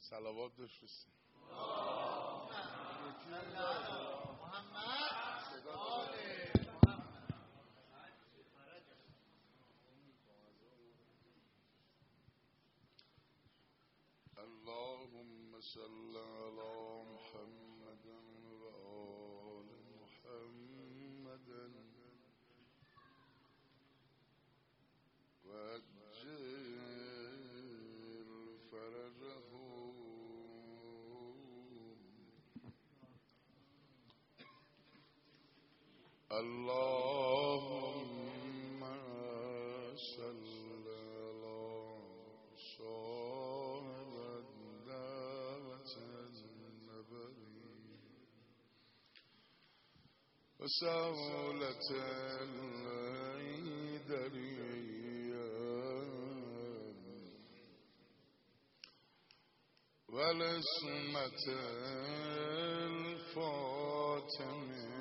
صلوات بفرستیم. اللهم صل على محمد و آل محمد و عجل فرجهم. اللهم صل على صاحب الدعوة النبوية وسولة الهيدرية والعصمة الفاطمية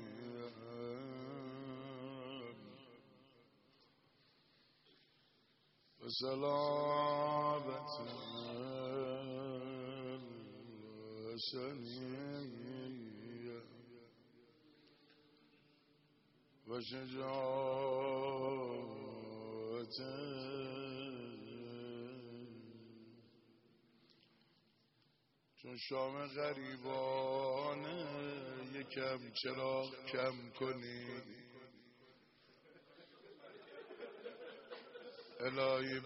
وسلامة الحسنية وشجاعة چون شام غریبانه یکم چراغ کم کنی الهی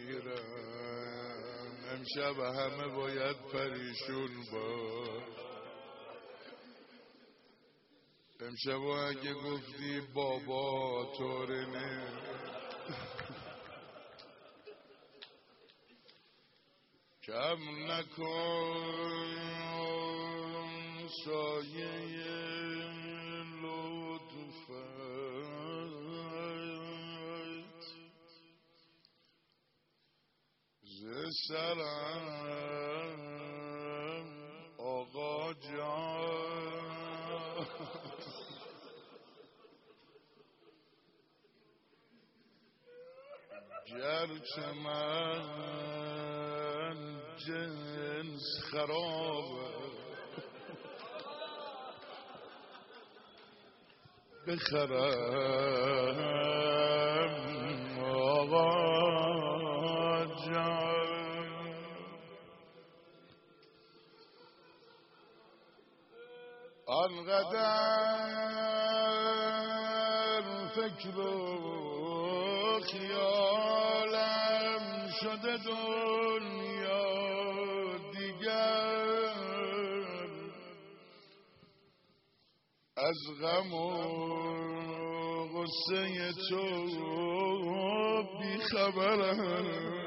بمیرم امشب همه باید پریشون باش. امشب اگه گفتی بابا طوری نه کم نکن سایه لطفت ز سرم آقا جان. گرچه من جنس خرابه بخرم آقا جان. آنقدر فکر و خیالم شده دنیا دیگر از غم و غصه تو بیخبرم.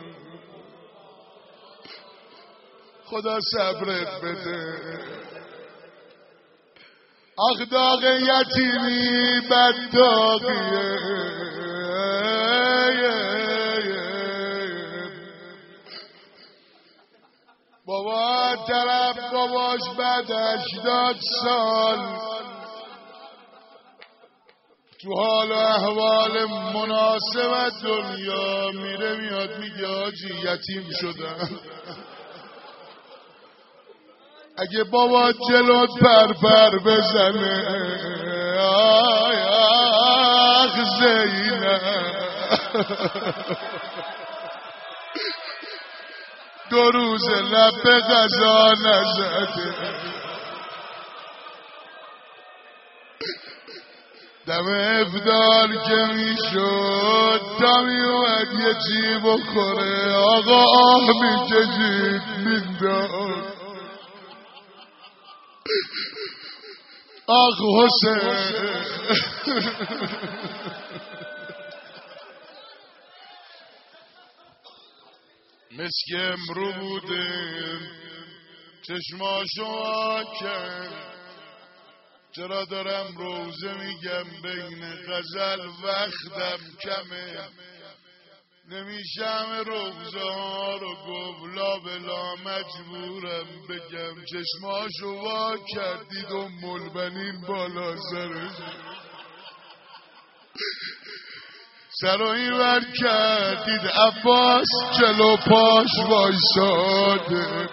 خدا صبرت بده. آخ داغ یتیمی بد داغیه بابا طرف باباش بعد 80 سال تو حال و احوال مناسبت دنیا میره میاد میگه آجی یتیم شدم. اگه بابا جلوت پر بزنه آی آخ زینب 2 روز لب به غذا نزده دم افطار که میشد تا میومد یه چی بخوره آقا آه میکشید مینداخت. آخ حسین مسک امرو بوده چشماشو آکن. چرا دارم روزه میگم بین غزل وقتم کمه نمیشم روزه ها رو گفت بلا مجبورم بگم چشماشو وا کردید و ملبنین بالا سرش سر و اینور کردید عباس جلو پاش وایساده،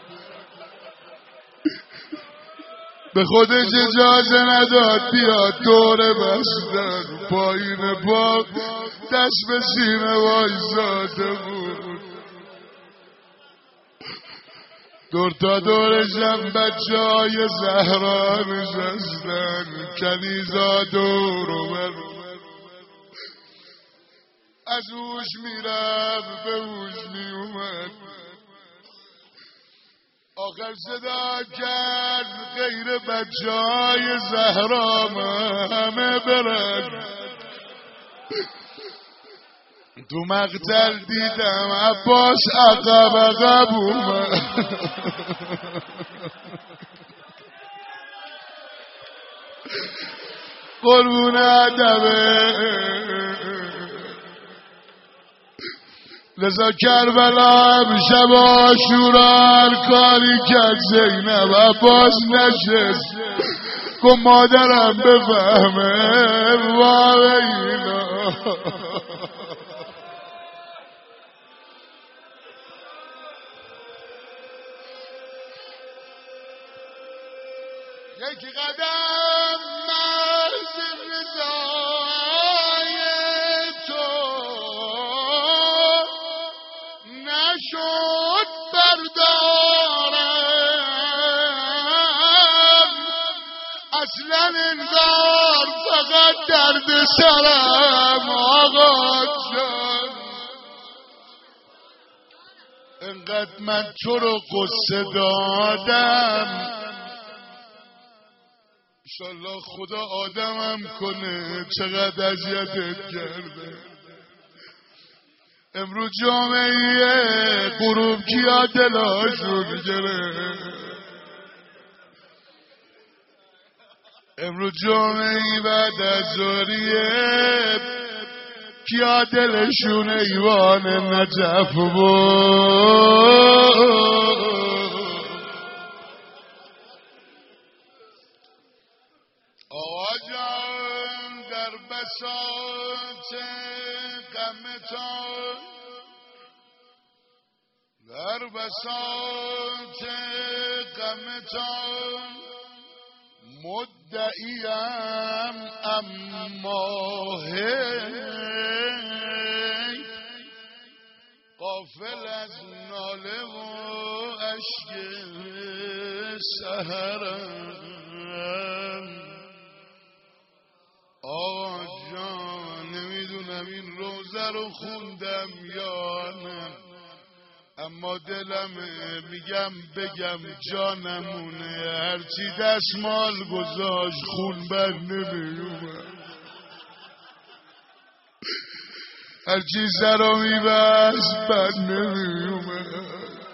به خودش اجازه نداد بیاد دوره بستن، پایین پا دست به سینه وایساده بود. دور تا دورشم بچه های زهرا نشستن، کنیزا دورو برو، از هوش میرفت به هوش میومد. آخر صدا کرد غیر بچه های زهرا همه برن. تو مقتل دیدم عباس عقب عقب اومد. قربون ادبه لذا کربلا امشب عاشورا کاری کرد زینب عباس نشست گفت مادرم بفهمه وای اینا. یکی قدم مرز رضای تو نشد بردارم، اصلا انگار فقط درد سرم آقا جان. انقدر من تو رو قصه دادم، انشالله خدا آدمم کنه چقدر اذیتت کرده. امروز جامعه غروب کیا دلاشون گرفت، امروز جامعه بعد از ظهریه کیا دلشون ایوان نجف بود. آقا جان در بساط غمتان، در بساط غمتان مدعیم اما هی غافل از ناله و اشک سحرم. آقا جان نمیدونم این روزه رو خوندم یا نه، اما دلم میگم بگم جانمونه، هرچی دستمال گذاشت خون بر نمیومد، هرچی سرا میبست بر نمیومد.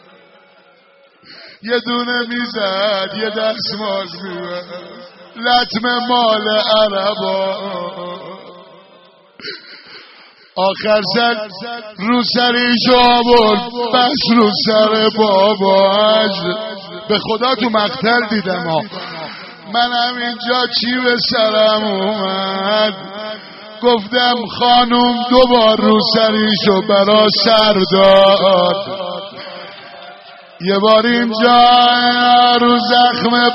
یه دونه میزد یه دستمال میبست، لطم مال عربا. آخر زد رو سریش آورد بس رو سر باباش. به خدا تو مقتل دیدم ها، منم اینجا چی به سرم اومد، گفتم خانوم دوبار رو سریشو برا سر داد. یه بار اینجا رو زخم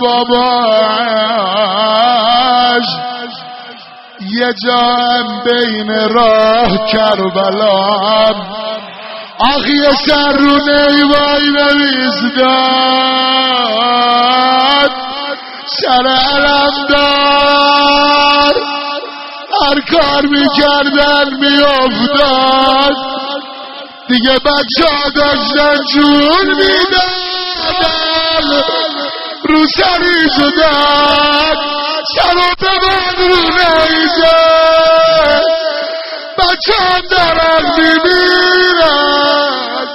باباش، یه جا بین راه کربلا، آخ یه سر رو نیوای نویز داد، سر علم دار هر کار میکردن میافتاد، دیگه بچه ها داشتن جون میدادن، رو سریشو داد سر و ببند رو نیزه، بچه ها دارن میمیرن.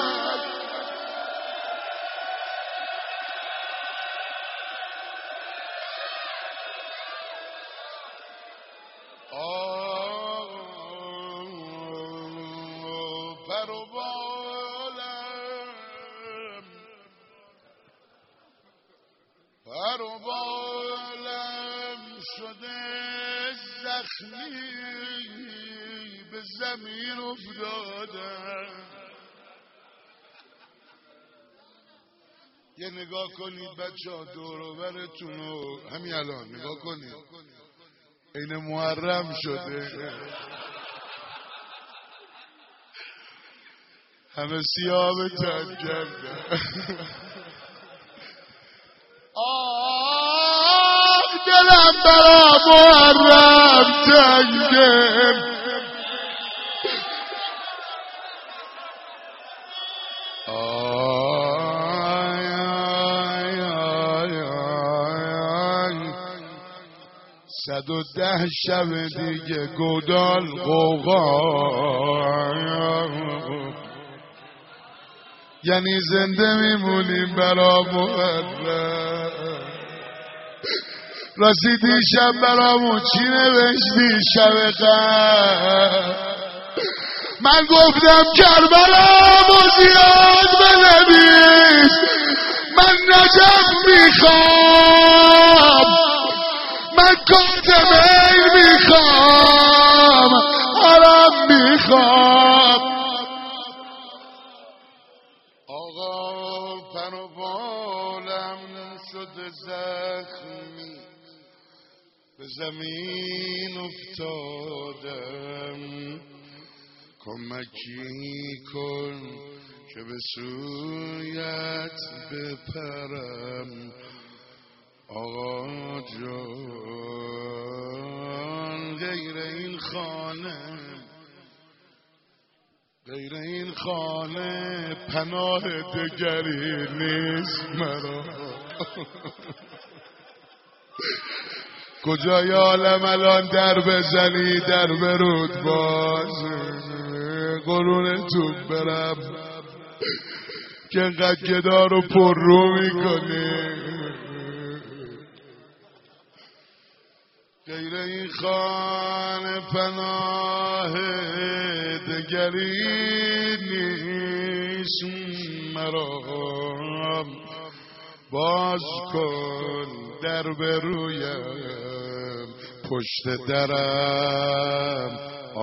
پر و بالم شده زخمی به زمین یه نگاه کنید بچه‌ها دور و برتون رو همین الان نگاه کنید، این محرم شده، همه سیاه به تن کردن. دلم برا محرم تنگه، صد و 110 شب دیگه گودال قوقا، یعنی زنده میمونیم برا محرم. راستی شب برامون چی نوشتی شب غم؟ من گفتم کربلامو زیاد بنویس، من نجف میخوام، من کاتمیل میخوام، حرم میخوام. آقا پر و بالم شده زخمی، به زمین افتادم، کمکی کن که به سویت بپرم. آقا جان غیر این خانه پناه دگری نیست مرا. کجای عالم الان در بزنی در برود باز، قرونتون برم که انقدر گدا رو پر رو میکنی. غیر این خانه پناه دگری نیست مرا. باز کن در برویم پشت درم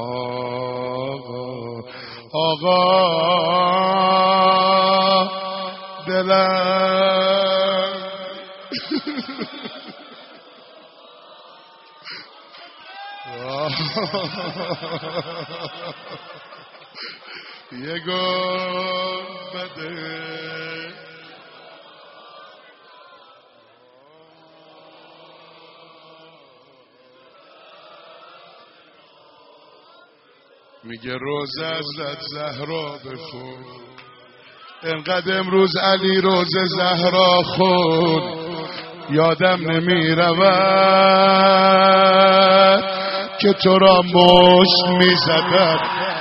آقا. آقا دلم یه گنبده میگه روزه حضرت زهرا بخون، انقدر امروز علی روزه زهرا خون، یادم نمی رود که تو را مشت می زدم.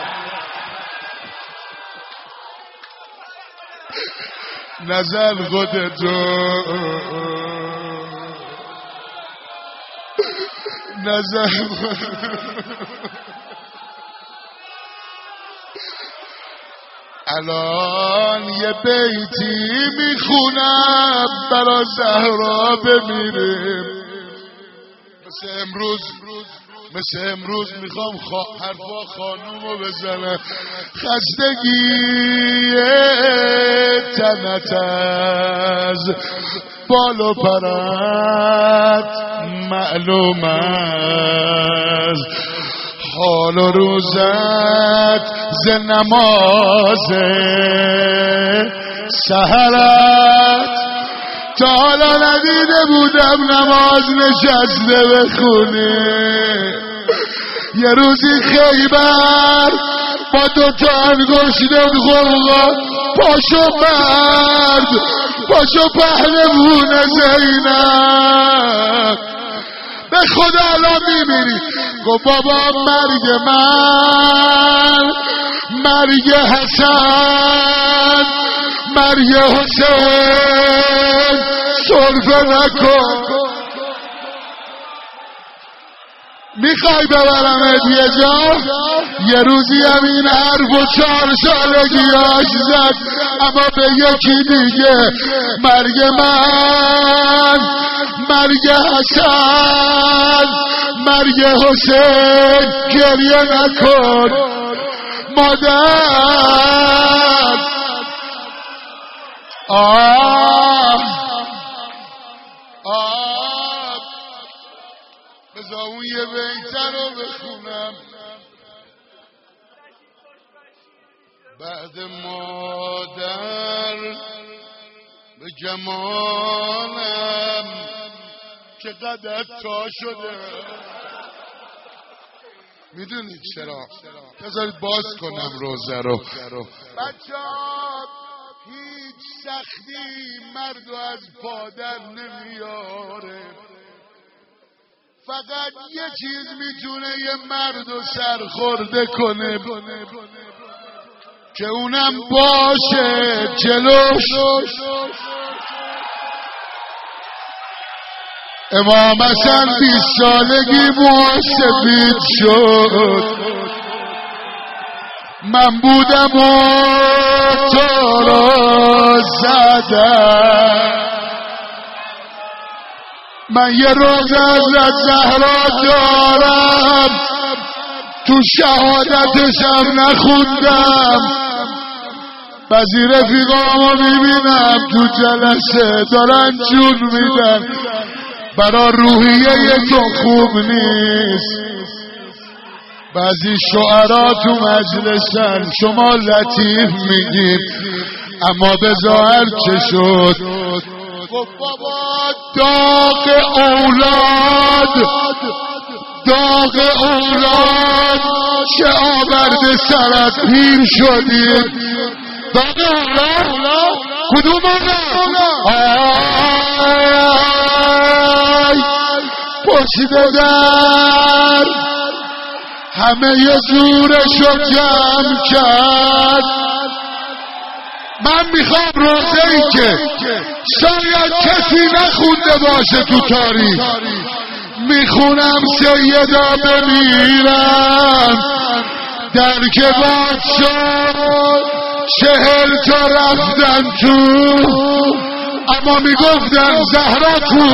نزل خودتو نزل الان یه بیتی میخونم برا زهرا بمیریم. مثل امروز میخوام حرفا خانومو بزنم. خستگی تنت از بال و پرت معلوم است، حال و روزت ز نماز سحرت تا حالا ندیده بودم نماز نشسته بخونه. یه روزی خیبر با 2 انگشت غلغا پاشو مرد پاشو پهلوون زینب به خدا الان میمیری. گفت بابا مرگ من، مرگ حسن، مرگ حسین سرفه نکن. میخوای ببرمت یه جا؟ یه روزی هم این حرف و 4 سالگیاش زد، اما به یکی دیگه مرگ من، مرگ حسن، مرگ حسین گریه نکن مادر. بعد مادر به جمالم چقدر تا شده. میدونید چرا؟ بذارید باز کنم روزه رو. بچه‌ها هیچ سختی مردو از پادر نمیاره، فقط یه چیز میتونه یه مردو سرخورده کنه که اونم باشه جلوش. امام حسن 20 سالگی موهاش سفید شد، من بودم و تو رو زدم. من یه روز حضرت زهرا دارم، تو شهادتشم نخوندم. بعضی رفیقامو میبینم تو جلسه دارن جون میدن، برا روحیه تو خوب نیست. بعضی شعرا تو مجلسن، شما لطیف میگید اما به ظاهر چه شد؟ گفت بابا داغ اولاد چه آورده سرت پیر شدید. داغ اولاد کدوم آی پشت در همه یه زورشو جمع کرد. من میخوام روزه‌ای که شاید کسی نخونده باشه تو تاریخ، میخونم سیدا بمیرم در که بادشاه 40 تا رفتن تو، اما میگفتن زهرا تو.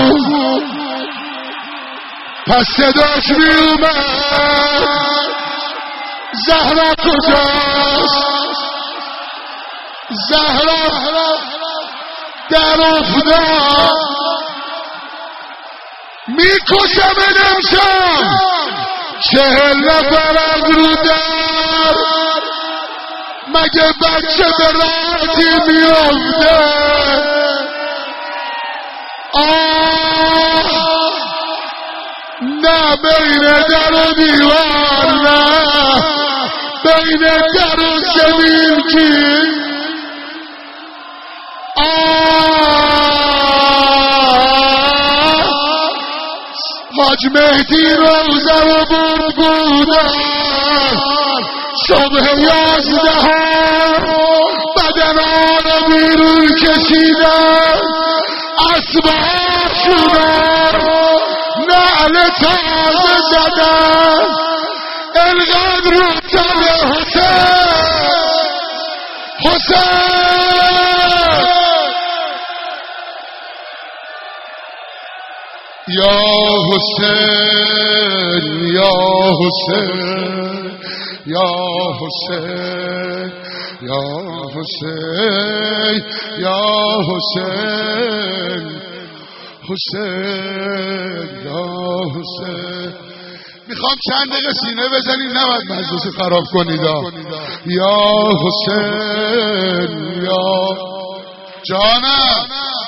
پس صداش میومد زهرا کجاست؟ زهرا در افتاد. میکشم امشب 40 نفر از رو در، مگه بچه به راحتی میفته؟ نه بین در و دیوار، نه بین در و زمین کی. حاج مهدی روزه و برد بودن، صبح 11 بدنان بیرون کشیدن، اسباب شدن، نعل تازه زدن، انقدر رو تن حسین یا حسین یا حسین یا حسین یا حسین یا حسین حسین یا حسین. میخوام چند دقیقه سینه بزنید، نباید مجلس خراب کنید. یا حسین یا جانم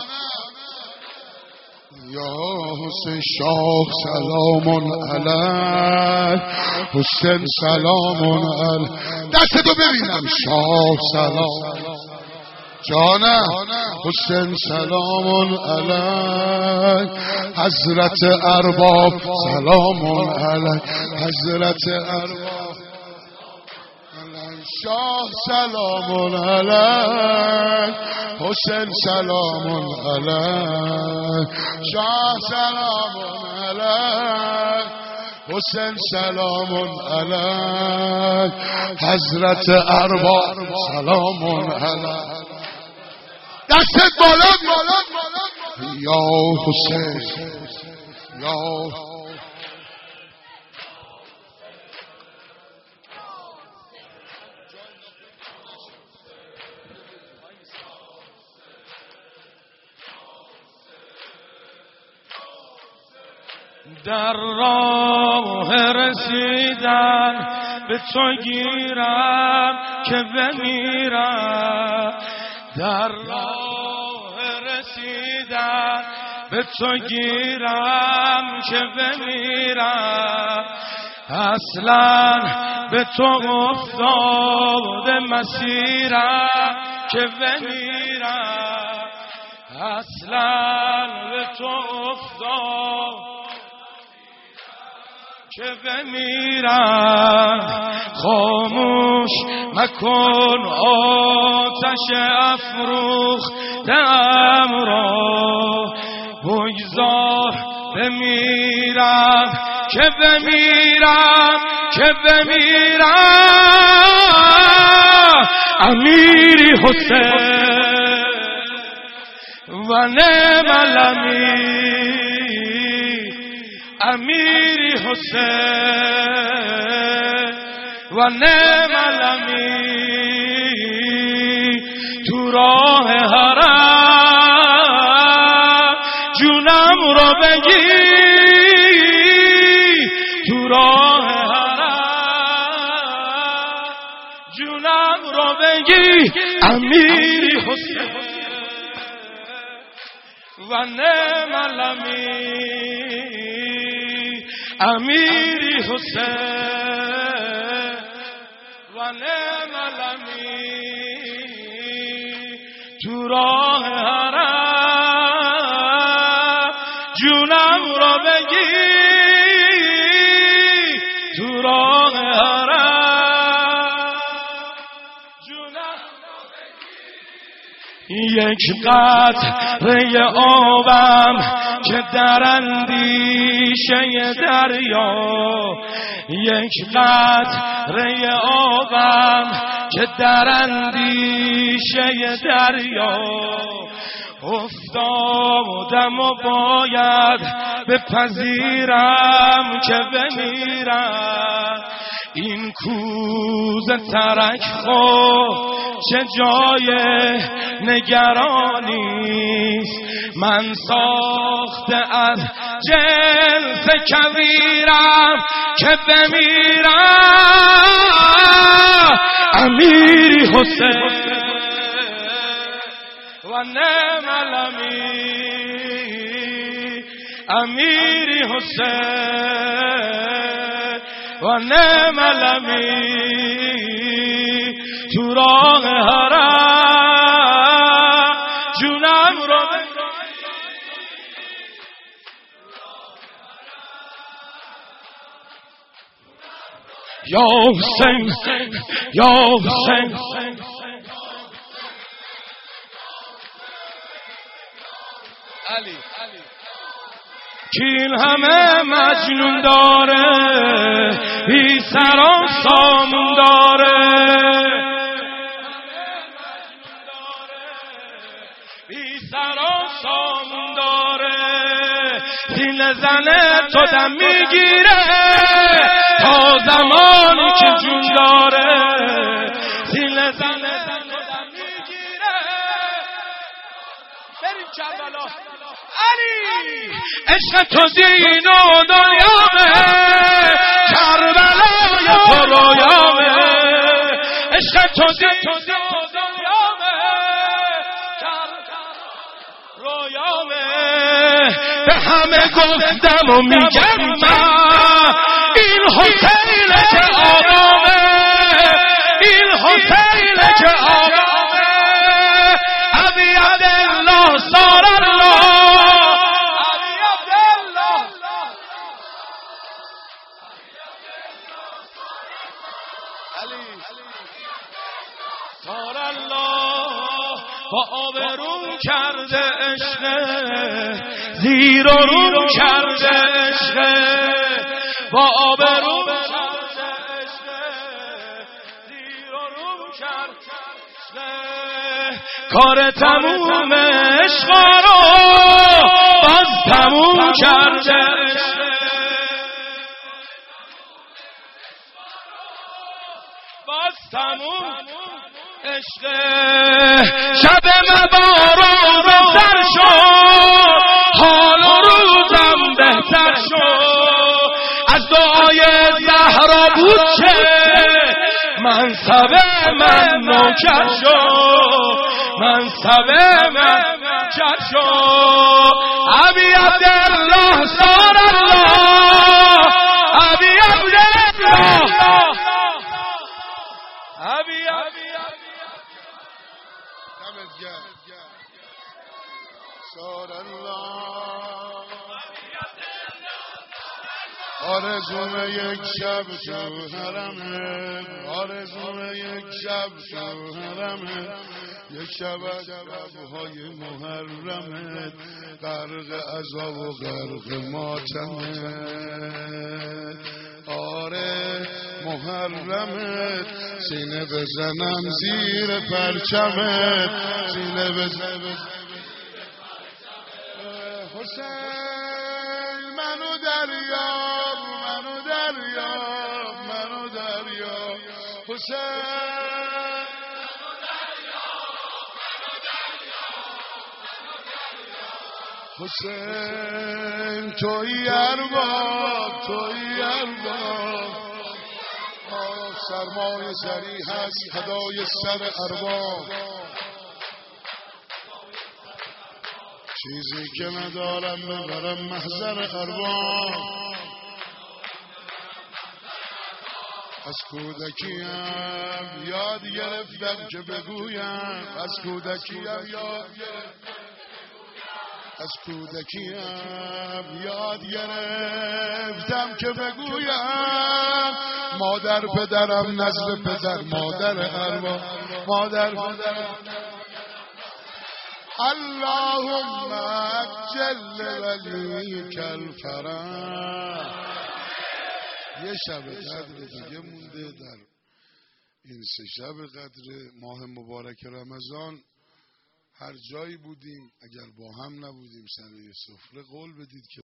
یا حسین شاه سلام علیک، حسین سلام علیک. دستتو ببینم. شاه سلام جانم حسین سلام علیک، حضرت ارباب سلام علیک، حضرت ارباب شاه سلام علیک، حسین سلام علیک، شاه سلام علیک، حسین سلام علیک، حضرت ارباب سلام علیک. دستت بالا یا حسین یا در راه رسیدن به تو گیرم که بمیرم، در راه رسیدن به تو گیرم که بمیرم، اصلا به تو افتاده مسیرم که بمیرم، اصلا به تو افتاده که بمیرم. خاموش مکن آتش افروخته‌ام را، بگذار بمیرم که بمیرم که بمیرم. امیری حسین و نعم الامیر، امیری حسین و نعم الامیر. تو راه حرم جونم رو بگیر، تو راه حرم جونم رو بگیر. امیری حسین و نعم الامیر، امیری حسین و نعم الامیر. تو راه حرم جونم را بگیر، تو راه حرم جونم را بگیر. یک قطره آبم که در اندیشه دریا، یک قطره آبم که در اندیشه دریا، افتادم و باید بپذیرم که بمیرم. این کوزه ترک خود چه جای نگرانیست، من ساخته از جنس کویرم که بمیرم. امیری حسین و نعم الامیر، امیری حسین و نعم الامیر. تو راه حرم جونم رو یا حسین یا حسین. علی کیل همه مجنون داره، بی سر و سامون داره، بی سر و سامون داره. سینه زنه تو دم میگیره تا زمانی که جون داره، سینه زنه تو دم میگیره. بریم کربلا. علی عشق تو دین و دنیامه، کربلای تو رویامه. عشق تو دین و دنیامه، رویامه. به همه گفتم و میگم من، این حسینه که آقامه، این حسینه که آقامه. ابی عبدالله سار الله، ابی عبدالله علی سار الله. با آبرو کرده عشق، زیر و رو کرده عشق، با آبرو کرده عشق، زیر و رو کرده عشق. کار تموم عشق رو باز تموم کرده عشق، باز تموم عشق. شب مبارک بهتر شد، حال و روزم بهتر شد، از دعای زهرا بود که نوکر شو منصب منکر شو ابی عبدالله سار الله ابی عبدالله ابی سار الله آرزوم یک شب تو حرمه آرزوم یک شب تو حرمه یک شب از شبهای محرمه غرق عذاب و غرق ماتمه آره محرمه سینه بزنم زیر پرچمه سینه بزنم حسین منو دریاب منو دریاب منو دریاب حسین حسین توی ارباب توی ارباب سرمای سری هست هدای سر ارباب چیزی که ندارم ببرم محضر ارباب از کودکیم یاد گرفتم که بگویم از کودکیم یاد گرفتم از کودکیم یاد گرفتم که بگویم مادر پدرم نزد پدر مادر ارباب مادر پدرم اللهم عجل ولیک الفرج. یه شب قدر دیگه مونده در این 3 شب قدر ماه مبارک رمضان. هر جایی بودیم اگر با هم نبودیم سر یه سفره قول بدید که